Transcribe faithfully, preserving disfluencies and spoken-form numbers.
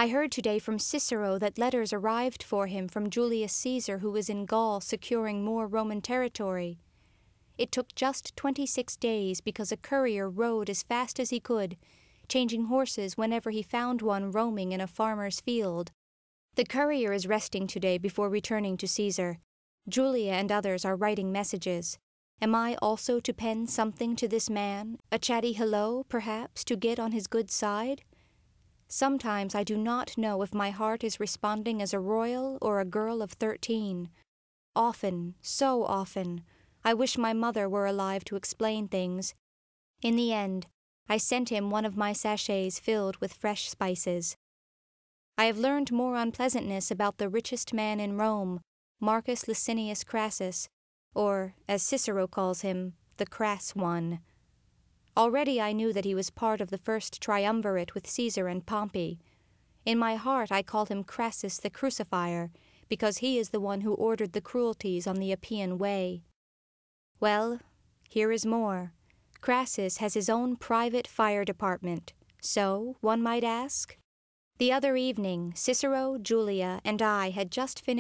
I heard today from Cicero that letters arrived for him from Julius Caesar, who was in Gaul securing more Roman territory. It took just twenty-six days because a courier rode as fast as he could, changing horses whenever he found one roaming in a farmer's field. The courier is resting today before returning to Caesar. Julia and others are writing messages. Am I also to pen something to this man, a chatty hello, perhaps, to get on his good side? Sometimes I do not know if my heart is responding as a royal or a girl of thirteen. Often, so often, I wish my mother were alive to explain things. In the end, I sent him one of my sachets filled with fresh spices. I have learned more unpleasantness about the richest man in Rome, Marcus Licinius Crassus, or, as Cicero calls him, the crass one. Already I knew that he was part of the first triumvirate with Caesar and Pompey. In my heart I call him Crassus the Crucifier, because he is the one who ordered the cruelties on the Appian Way. Well, here is more. Crassus has his own private fire department. So, one might ask? The other evening, Cicero, Julia, and I had just finished